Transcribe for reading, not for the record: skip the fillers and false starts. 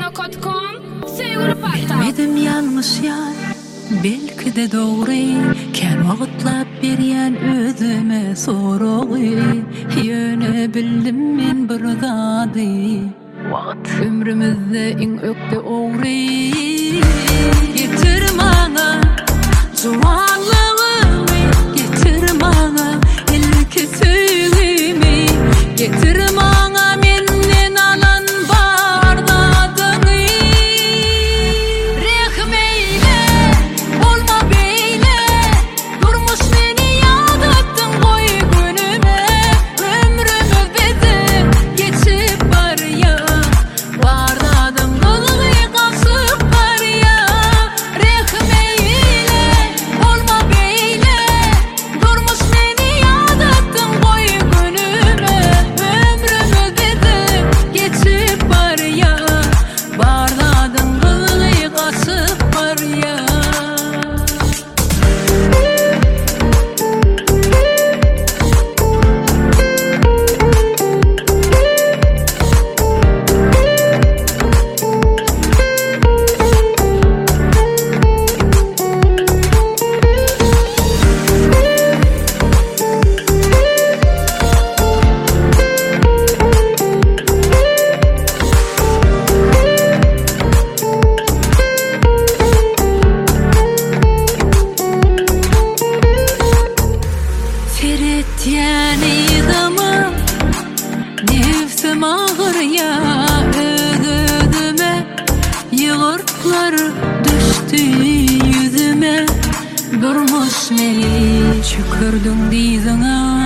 Bilmedim yanlış yar, belki de doğru. Ken vakitlap berýän özüme soragy. Ýöne bildim men bir zady. Wagt ömrümizde iň ökde ogry. Getir maňa juwanlygymy, getir maňa ilki söýgümi, getir maňa menden alan bar zadyny. Rehmeyle bolma beýle, durmuş meni ýad etdiň goý günüme. Ömrümüz bizim geçip barýa, bardadyň gyzy gaçyp barýa. Rehmeyle bolma beýle, durmuş meni ýad etdiň goý günüme. Ömrümüz bizim geçip barýa, bardadyň gyzy gaçyp barýa. Seretýän ýygyma nefsim agyrýa, özüme ýygyrtlar düşdi ýüzüme. Durmuş meni çükürdüň diziňe.